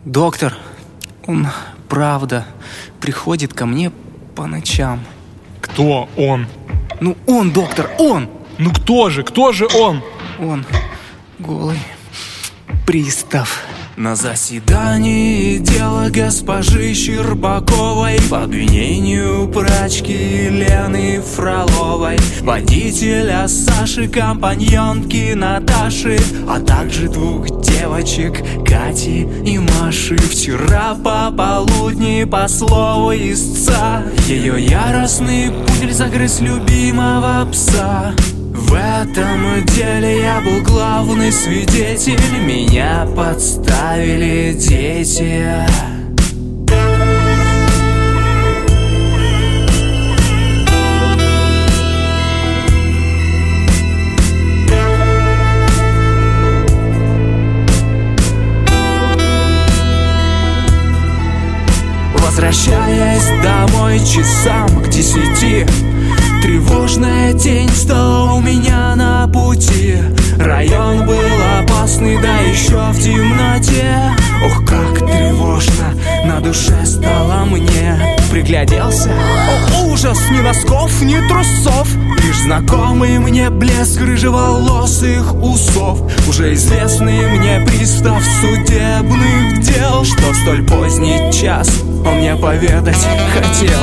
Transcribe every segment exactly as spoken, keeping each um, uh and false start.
Доктор, он правда приходит ко мне по ночам. Кто он? Ну он, доктор, он! Ну кто же, кто же он? Он голый пристав. На заседании дела госпожи Щербаковой по обвинению прачки Елены Фроловой, водителя Саши, компаньонки Наташи, а также двух девочек Кати и Маши. Вчера пополудни, по слову истца, ее яростный пудель загрыз любимого пса. В этом деле я был главный свидетель, меня подставили дети. Возвращаясь домой часам к десяти, тревожная тень стала у меня на пути. Район был опасный, да еще в темноте. Ох, как тревожно на душе стало мне. Пригляделся, о ужас, ни носков, ни трусов, лишь знакомый мне блеск рыжеволосых усов. Уже известный мне пристав судебных дел, что в столь поздний час он мне поведать хотел.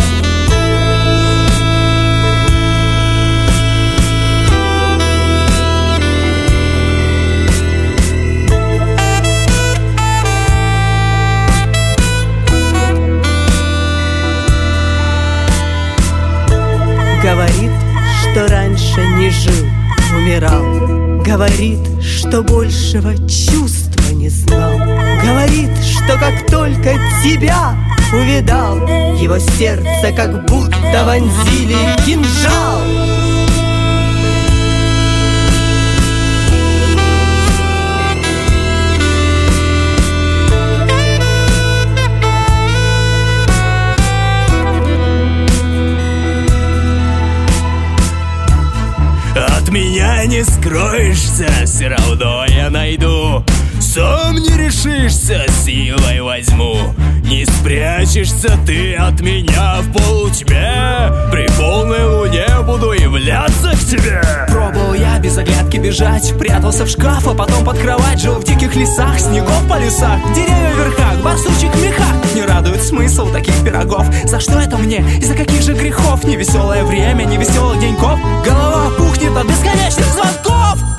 Говорит, что раньше не жил, умирал. Говорит, что большего чувства не знал. Говорит, что как только тебя увидал, его сердце как будто вонзили кинжал. От меня не скроешься, все равно я найду. Сам не решишься, силой возьму. Не спрячешься ты от меня в полутьме. При полной луне буду являться к тебе. Пробовал я без оглядки бежать, прятался в шкаф, а потом под кровать. Жил в диких лесах, снегов по лесах, деревья в верхах, барсучек в мехах. Не радует смысл таких пирогов. За что это мне? Из-за каких же грехов? Невеселое время, невеселых деньков. Голова пухнет от бесконечных звонков.